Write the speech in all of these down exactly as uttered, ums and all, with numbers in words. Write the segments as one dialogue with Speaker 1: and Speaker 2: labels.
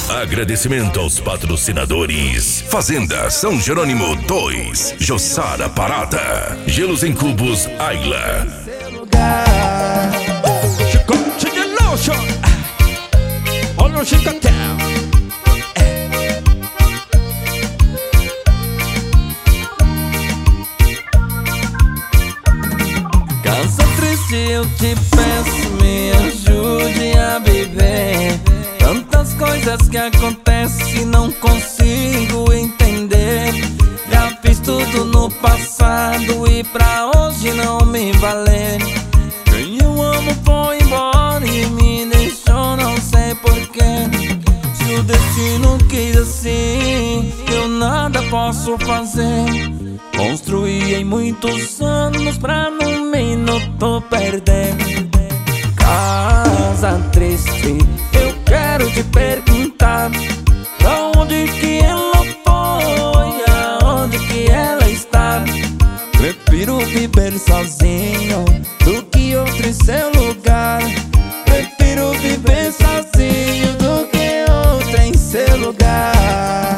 Speaker 1: Agradecimento aos patrocinadores: Fazenda São Jerônimo dois, Jossara Parada, Gelos em Cubos Ayla.
Speaker 2: Chicote de luxo, olha o chicotel.
Speaker 3: Casa triste, eu te peço, me ajude a viver. Tantas coisas que acontecem, não consigo entender. Já fiz tudo no passado e pra hoje não me valer. Quem eu amo foi embora e me deixou, não sei porquê. Se o destino quis assim, eu nada posso fazer. Construí em muitos anos pra num minuto perder. Casa triste, eu quero te perguntar: pra onde que ela foi, aonde que ela está? Prefiro viver sozinho do que outro em seu lugar. Prefiro viver sozinho do que outro em seu lugar.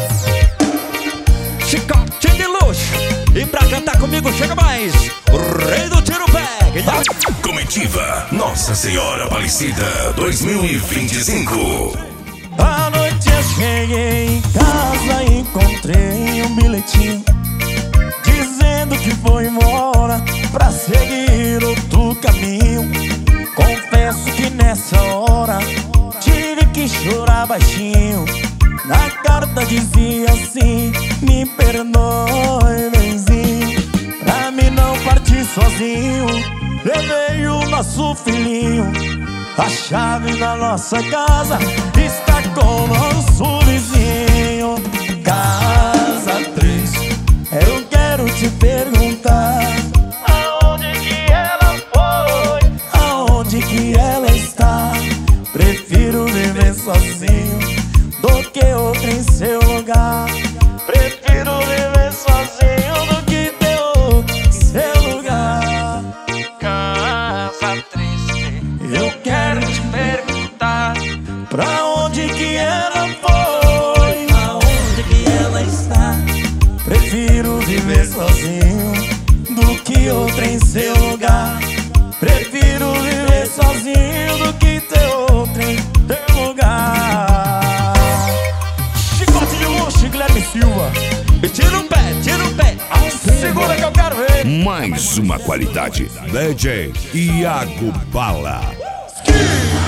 Speaker 2: Chicote de luxo, e pra cantar comigo chega mais o rei do tiro pé.
Speaker 1: Comitiva Nossa Senhora Aparecida dois mil e vinte e cinco.
Speaker 3: À noite eu cheguei em casa e encontrei um bilhetinho dizendo que foi embora pra seguir outro caminho. Confesso que nessa hora tive que chorar baixinho. Na carta dizia assim: me perdoe, benzinho, pra mim não partir sozinho. Levei o nosso filhinho, a chave da nossa casa está com o nosso vizinho. Casa triste, eu quero te perguntar: aonde que ela foi, aonde que ela está? Prefiro viver sozinho do que outro em seu lugar. Prefiro viver sozinho do que ter outro em seu lugar. Casa triste, eu quero te perguntar: pra onde que ela foi, aonde que ela está? Prefiro viver sozinho do que outro em seu lugar. Prefiro viver sozinho do que ter outro em teu lugar. Chicote de luxo, Guilherme Silva.
Speaker 2: E tira o pé, tira o pé.
Speaker 3: Segura que eu quero ver.
Speaker 1: Mais uma qualidade: D J Iago Bala.
Speaker 3: Ski.